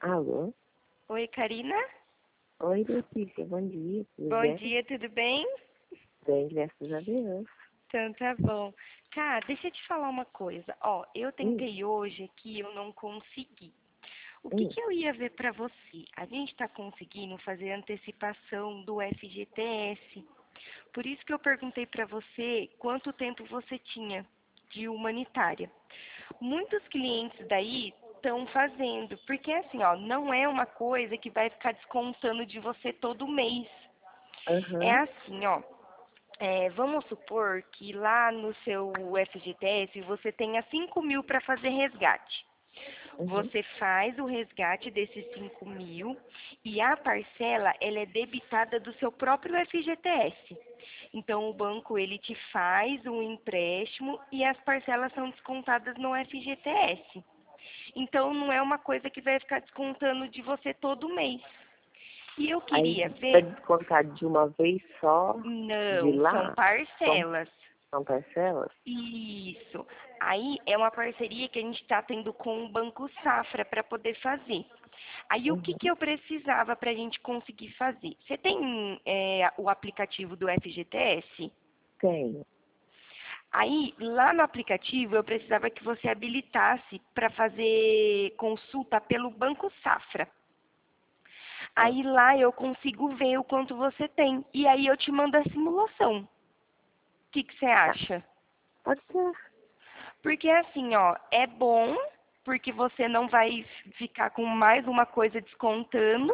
Alô? Oi, Karina. Oi, Letícia, bom dia, tudo Bom bem? dia, tudo bem? Bem, graças a Deus. Então tá bom. Cara, deixa eu te falar uma coisa. Ó, eu Hum, tentei hoje aqui, eu não consegui. O que hum, que eu ia ver pra você? A gente tá conseguindo fazer antecipação do FGTS. Por isso que eu perguntei pra você quanto tempo você tinha de humanitária. Muitos clientes daí estão fazendo, porque assim, ó, não é uma coisa que vai ficar descontando de você todo mês. É aham, assim, ó. Vamos supor que lá no seu FGTS você tenha 5.000 para fazer resgate. uhum. Você faz o resgate desses 5.000 e a parcela ela é debitada do seu próprio FGTS. Então o banco ele te faz um empréstimo e as parcelas são descontadas no FGTS. Então não é uma coisa que vai ficar descontando de você todo mês. E eu Aí queria vai ver. descontar de uma vez só de Não, são lá? São, parcelas. são parcelas? Isso. Aí é uma parceria que a gente está tendo com o Banco Safra para poder fazer. Aí o que que Uhum. eu precisava para a gente conseguir fazer? Você tem o aplicativo do FGTS? Tenho. Aí lá no aplicativo eu precisava que você habilitasse para fazer consulta pelo Banco Safra. Ah, Aí lá eu consigo ver o quanto você tem. E aí eu te mando a simulação. O que que você tá. acha? Pode ser. Porque assim, ó, é bom, porque você não vai ficar com mais uma coisa descontando.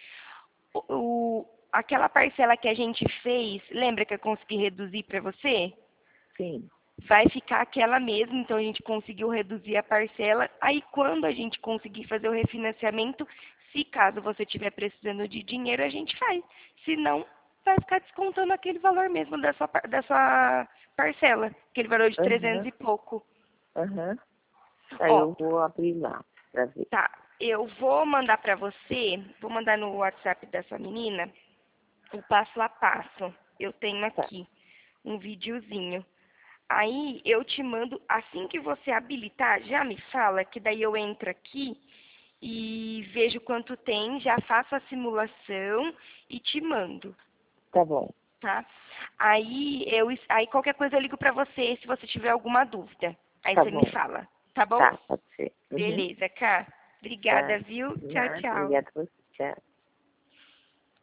Aquela parcela que a gente fez, lembra que eu consegui reduzir para você? Sim. Vai ficar aquela mesma, então a gente conseguiu reduzir a parcela. Aí quando a gente conseguir fazer o refinanciamento, se caso você estiver precisando de dinheiro, a gente faz. Se não, vai ficar descontando aquele valor mesmo da sua parcela, aquele valor de 300 Aham, e pouco. aham. Aí Ó, eu vou abrir lá pra ver. tá, eu vou mandar pra você, vou mandar no WhatsApp dessa menina o passo a passo. Eu tenho Tá, aqui um videozinho. Aí eu te mando, assim que você habilitar, já me fala, que daí eu entro aqui e vejo quanto tem, já faço a simulação e te mando, tá bom. tá? Aí qualquer coisa eu ligo pra você se você tiver alguma dúvida. Aí Tá você me bom. fala, tá bom? Tá, pode ser. Uhum. Beleza, Cá. Tá. Obrigada, viu? Tchau, Nada, tchau. obrigada a você. Tchau.